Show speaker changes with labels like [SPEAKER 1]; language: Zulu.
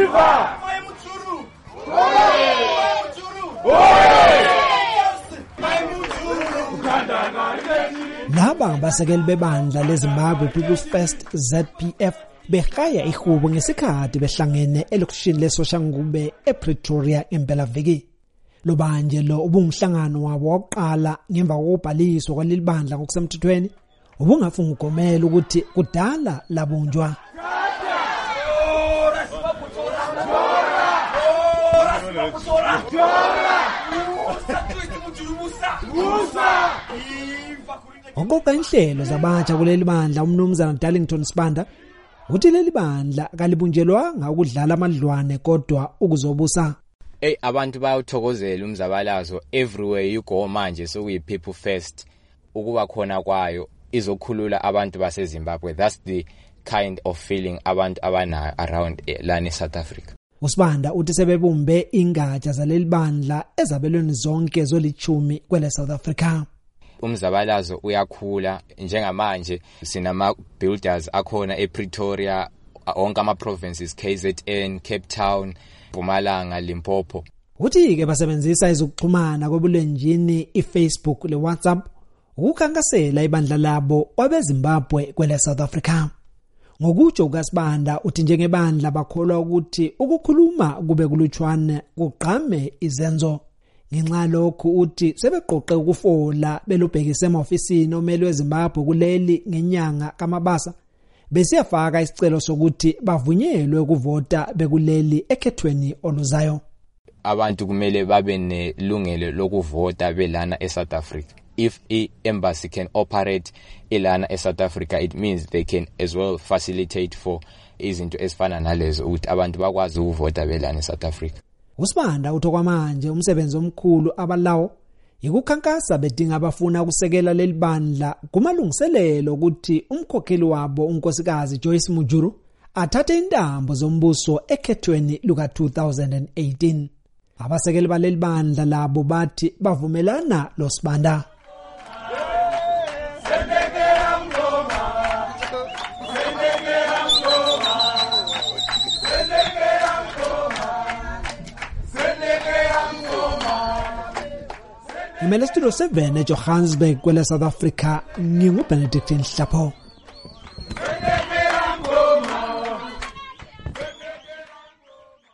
[SPEAKER 1] Laba ngabasekeli bebandla leZimbabwe People's First ZPF behaya ihubo ngesikhathi behlangene elokishini leSoshangube ePretoria ngempelaviki. Lo banjelo ubungumhlangano wabo wokuqala ngemva kokubhaliswa kwaleli bandla ngokusemthethweni ubungafunga ugomela ukuthi kudala labunjwa. Ngokuba inhlelo zabatsha kuleli bandla umnumzana Darlington Sibanda uthi leli bandla kalibunjelwanga ukudlala amadlwane kodwa ukuzobusa.
[SPEAKER 2] Abantu bayawuthokozela umzabalazo everywhere you go manje sokuyi people first ukuba khona kwayo izokhulula abantu baseZimbabwe. That's the kind of feeling abantu abanayo around lana South Africa.
[SPEAKER 1] Usibanda uthi sebebumbe ingatsha zaleli bandla ezabelweni zonke zolithumi kwele South Africa.
[SPEAKER 2] Umzabalazo uyakhula njengamanje sinama builders akhona ePretoria onke ama provinces KZN, Cape Town, Mpumalanga, Limpopo.
[SPEAKER 1] Uthi ke basebenzisa izokuxhumana kwebulenjini iFacebook le WhatsApp ukukhankasela ibandla labo kwabeZimbabwe kwele South Africa. Ngokutsho kukaSibanda uthi njengebandla bakholwa ukuthi ukukhuluma kube kulutshwane kuqhame izenzo. Ngenxa lokho uthi sebeqoqe ukufola belubhekise emahofisini omeli weZimbabwe kuleli ngenyanga kaMabasa besiyafaka isicelo sokuthi bavunyelwe ukuvota bekuleli ekhethweni oluzayo.
[SPEAKER 2] Abantu kumele babe nelungelo lokuvota belana eSouth Africa. If a embassy can operate elana eSouth Africa, it means they can as well facilitate for izinto ezifana nalezo ukuthi abantu bakwazi ukuvota belana eSouth Africa.
[SPEAKER 1] Usibanda uthokwamanje umsebenzi omkhulu abalawo ikukhankasa bedinga abafuna ukusekela leli bandla kumalungiselelo ukuthi umkhokheli wabo unkosikazi Joyce Mujuru athathe intambo zombuso ekhethweni luka 2018. Abasekeli baleli bandla labo bathi bavumelana lo Sibanda. Imele studio 7 eJohannesburg kwele South Africa nginguBenedict Nhlapho.